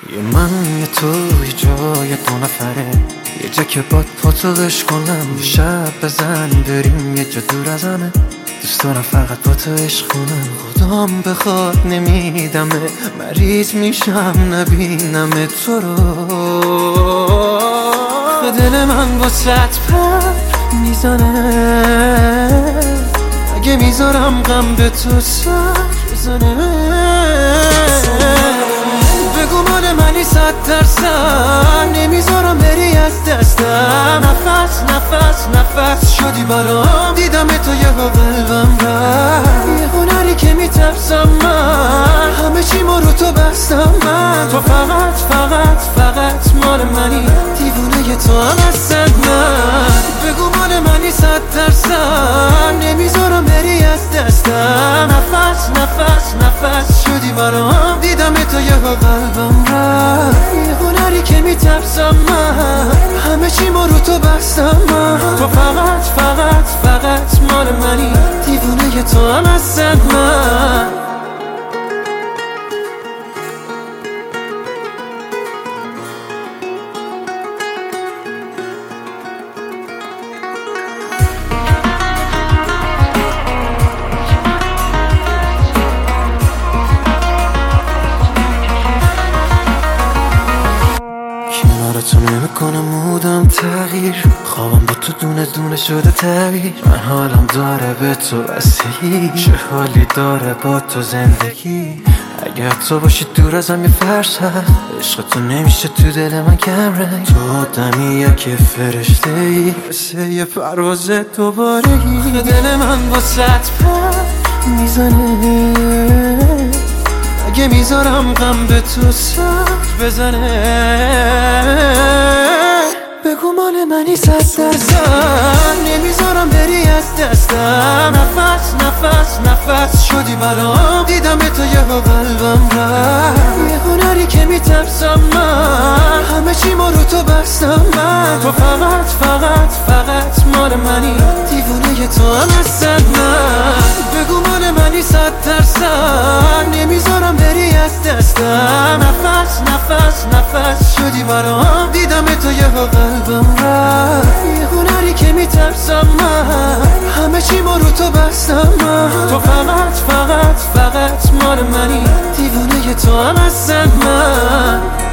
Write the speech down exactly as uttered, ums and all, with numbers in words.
یه من یه تو یه جای دو نفره، یه جا که باد پاتو عشق کنم. یه شب بزن بریم یه جا دور از همه، دوست دارم فقط با تو عشق کنم. خدام بخواد نمیدمه، مریض میشم نبینم تو رو. دل من با ست پر میزنه، اگه میذارم غم به تو سر بزنه. بگو مال منی صد درصد، نمیذارم بری از دستم. نفس نفس نفس شدی برام، دیدم تو یه قلبم رفت. یه هنری که میترسم من، همه چیمو رو تو بستم من. تو فقط فقط فقط مال منی، دیوونه تو هم هستن من. بگو مال منی صد درصد، نمیذارم بری از دستم. نفس نفس نفس شدی برام، دیدم تو یه قلبم رفت. یه هنری که میترسم من، همه چیمو رو تو بستم من. تو فقط فقط فقط مال منی، دیوونه تو هم هستن من. تو نمیکنه مودم تغییر، خوابم با تو دونه دونه شده تعبیر. من حالم داره به تو بستگی، چه حالی داره با تو زندگی. اگر تو باشی دور ازم یه فرسخ، عشق تو نمیشه تو دل من کم رنگ. تو آدمیه که فرشته ای، مثل یه پرواز دوبارگی. دل من با ست پر میزنه، اگه میذارم غم به تو سر بزنه. بگو مال منی صد درصد، نمیذارم بری از دستم. نفس نفس نفس شدی برام، دیدم تو یه قلبم رفت. یه هنری که میترسم من، همه چیمو رو تو بستم من. تو فقط فقط فقط مال منی، دیوونه تو هم هستن من. بگو مال منی صد درصد، نمیذارم بری از دستم. نفس نفس نفس شدی برام، دیدم تو یه قلبم رفت. یه هنری که میترسم من، همه چیمو رو تو بستم من. تو فقط فقط فقط مال منی، دیوونه تو هم هستن من.